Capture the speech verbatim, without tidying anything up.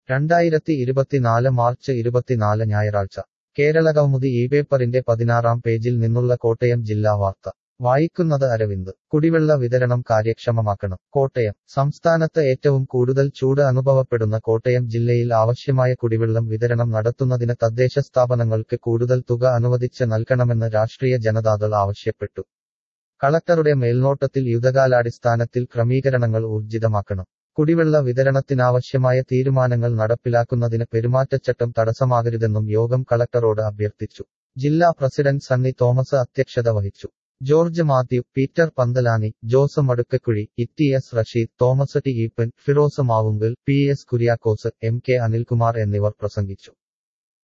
രണ്ടായിരത്തി ഇരുപത്തിനാല് മാർച്ച് ഇരുപത്തിനാല് ഞായറാഴ്ച കേരളകൗമുദി ഈ പേപ്പറിന്റെ പതിനാറാം പേജിൽ നിന്നുള്ള കോട്ടയം ജില്ലാ വാർത്ത വായിക്കുന്നത് അരവിന്ദ്. കുടിവെള്ള വിതരണം കാര്യക്ഷമമാക്കണം. കോട്ടയം. സംസ്ഥാനത്ത് ഏറ്റവും കൂടുതൽ ചൂട് അനുഭവപ്പെടുന്ന കോട്ടയം ജില്ലയിൽ ആവശ്യമായ കുടിവെള്ളം വിതരണം നടത്തുന്നതിന് തദ്ദേശ സ്ഥാപനങ്ങൾക്ക് കൂടുതൽ തുക അനുവദിച്ച് നൽകണമെന്ന് രാഷ്ട്രീയ ജനതാദൾ ആവശ്യപ്പെട്ടു. കളക്ടറുടെ മേൽനോട്ടത്തിൽ യുദ്ധകാലാടിസ്ഥാനത്തിൽ ക്രമീകരണങ്ങൾ ഊർജിതമാക്കണം. കുടിവെള്ള വിതരണത്തിനാവശ്യമായ തീരുമാനങ്ങൾ നടപ്പിലാക്കുന്നതിന് പെരുമാറ്റച്ചട്ടം തടസ്സമാകരുതെന്നും യോഗം കളക്ടറോട് അഭ്യർത്ഥിച്ചു. ജില്ലാ പ്രസിഡന്റ് സണ്ണി തോമസ് അധ്യക്ഷത വഹിച്ചു. George Mathew, Peter Panthalani, Jose Madukkakuzhi, E S Rasheed, Thomas T Eappen, Firoz Mavunkal, P S Kuriakose, M K Anilkumar എന്നിവർ പ്രസംഗിച്ചു.